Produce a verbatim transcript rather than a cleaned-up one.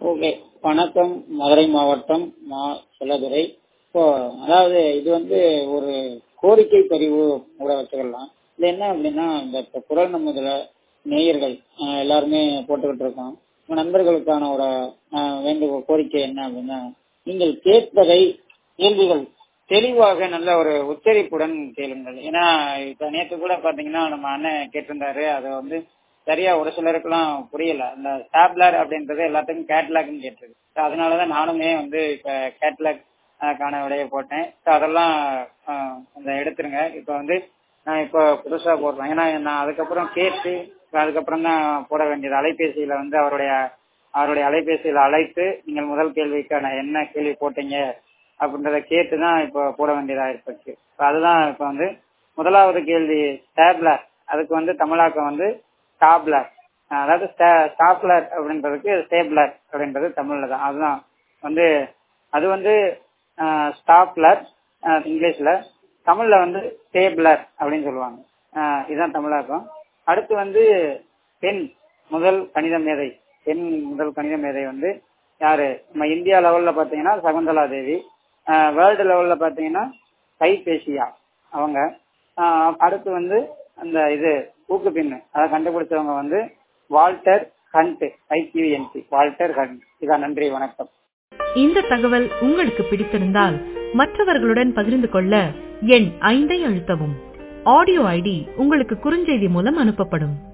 Okay. வணக்கம். மதுரை மாவட்டம் மா. செல்லதுரை. இப்போ அதாவது இது வந்து ஒரு கோரிக்கை பதிவு கூட வச்சுக்கலாம். இது என்ன அப்படின்னா, இந்த இப்ப குரல் நம்மதுல நேயர்கள் அஹ், எல்லாருமே போட்டுக்கிட்டு இருக்கோம். உங்க நண்பர்களுக்கான ஒரு அஹ், வேண்டுகோள் கோரிக்கை என்ன அப்படின்னா, நீங்கள் கேட்பதை கேள்விகள் தெளிவாக நல்ல ஒரு உச்சரிப்புடன் கேளுங்கள். ஏன்னா இப்ப நேற்று கூட பாத்தீங்கன்னா நம்ம அண்ணன் கேட்டிருந்தாரு, அதை வந்து சரியா ஒரு சிலருக்குலாம் புரியல. அந்த ஸ்டாப்லர் அப்படின்றது எல்லாத்துக்கும் கேட்லாக்னு கேட்டிருக்கு. So, அதனாலதான் நானுமே வந்து இப்ப கேட்லாக் கான விடையை போட்டேன். So, அதெல்லாம் அஹ், கொஞ்சம் எடுத்துருங்க. இப்ப வந்து நான் இப்ப புதுசா போடுறேன். ஏன்னா நான் அதுக்கப்புறம் கேட்டு அதுக்கப்புறம் தான் போட வேண்டியது. அலைபேசியில வந்து அவருடைய அவருடைய அலைபேசியில அழைத்து நீங்கள் முதல் கேள்விக்கான என்ன கேள்வி போட்டீங்க அப்படின்றத கேட்டுதான் இப்ப போட வேண்டியதா இருந்துச்சு. So, அதுதான் இப்ப வந்து முதலாவது கேள்வி ஸ்டாப்லர். அதுக்கு வந்து தமிழாக்கம் வந்து ஸ்டாப்லர். அதாவது ஸ்டாப்லர் அப்படின்றதுக்கு ஸ்டேப்லர் அப்படின்றது தமிழ்ல தான். அதுதான் வந்து அது வந்து ஸ்டாப்லர் இங்கிலீஷ்ல, தமிழ்ல வந்து ஸ்டேப்லர் அப்படின்னு சொல்லுவாங்க. அஹ் இதுதான் தமிழாக்கம். அடுத்து வந்து பெண் முதல் கணித மேதை. பெண் முதல் கணித மேதை வந்து யாரு? நம்ம இந்தியா லெவல்ல பாத்தீங்கன்னா சகுந்தலா தேவி. வேர்ல்டு லெவல்ல பாத்தீங்கன்னா கைபேசியா அவங்க. ஆஹ் அடுத்து வந்து அந்த இது ஊக்கு பின்னு அதை கண்டுபிடிச்சவங்க வந்து வால்டர் ஹண்ட். ஐக்யூஎன்சி வால்டர் ஹண்ட். இதான். நன்றி, வணக்கம். இந்த தகவல் உங்களுக்கு பிடித்திருந்தால் மற்றவர்களுடன் பகிர்ந்து கொள்ள எண் ஐந்தை அழுத்தவும். ஆடியோ ஐடி உங்களுக்கு குறுஞ்செய்தி மூலம் அனுப்பப்படும்.